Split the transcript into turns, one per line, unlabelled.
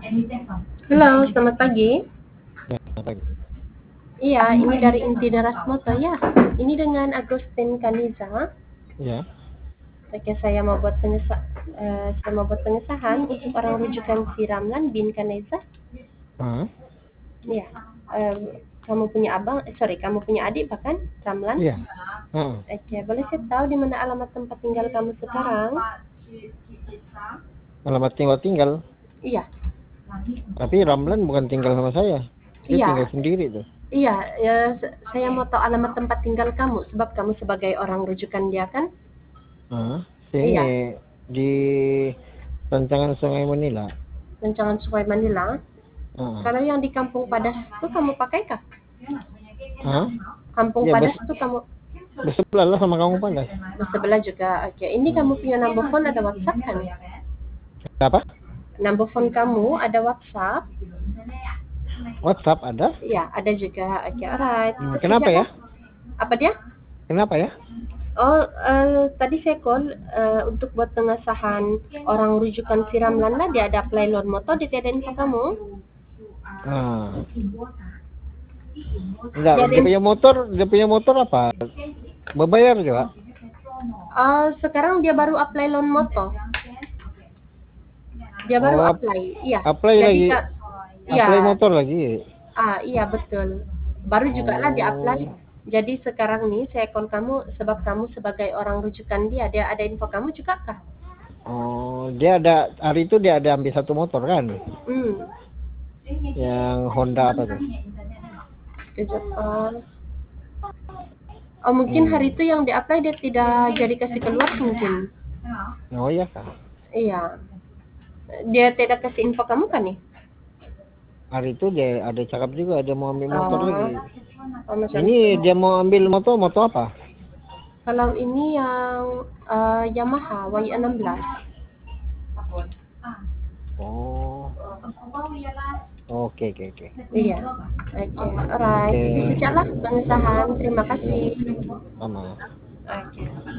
Halo, selamat pagi.
Ya, pagi.
Iya, ini dari Inti Deras Moto ya. Ini dengan Agustin Kaniza.
Ya.
Oke, saya mau buat pengesahan untuk orang rujukan si Ramlan bin Kaneza.
Ah,
Iya. eh, kamu punya adik bahkan Ramlan.
iya. Heeh.
Oke, boleh saya tahu di mana alamat tempat tinggal kamu sekarang?
Alamat tinggal.
Iya,
Tapi Ramlan bukan tinggal sama saya. Dia tinggal
iya,
sendiri tuh.
iya. Ya, saya mau tahu alamat tempat tinggal kamu sebab kamu sebagai orang rujukan dia kan?
Sini
Iya,
di rancangan Sungai Manila.
Rancangan Sungai Manila.
Heeh.
Kalau yang di Kampung Padas itu kamu pakai kah?
Hah?
Kampung
Ya,
Padas itu kamu
bersebelah lah sama kamu Padas.
sebelah juga. Oke, ini kamu punya number phone ada WhatsApp kan?
Apa?
Number phone kamu ada WhatsApp?
WhatsApp ada?
Ya, ada juga. Oke, alright.
Kenapa ya?
Kerjakan. Apa dia?
Kenapa ya?
Oh, tadi saya call untuk buat pengesahan orang rujukan Siram Landa. Dia ada apply loan motor. Dia ada info kamu.
Ah, enggak,
Dia ada info.
dia punya motor apa? Berbayar juga?
Sekarang dia baru apply loan motor. Dia baru
Oh,
apply. Iya.
apply
Jadi
lagi.
kak,
Apply
ya.
motor lagi.
Iya betul. Baru juga lah di-apply.
Oh.
Jadi sekarang nih saya call kamu sebab kamu sebagai orang rujukan dia. Dia ada info kamu juga kah?
Oh, hari itu dia ada ambil satu motor kan?
Hmm.
Yang Honda apa tuh?
Ke Jepang. Oh mungkin hari itu yang di-apply dia tidak jadi kasih keluar mungkin.
Oh iya kak.
Iya. Dia tidak kasih info kamu kan nih?
Hari itu dia ada cakap juga dia mau ambil motor lagi.
Macam
Ini
itu.
dia mau ambil motor apa?
Kalau ini yang Yamaha Y16.
Oh. Oke.
Iya. Oke, alright.
Oke.
Sejaklah pengesahan. Terima kasih.
Sama.
Oke.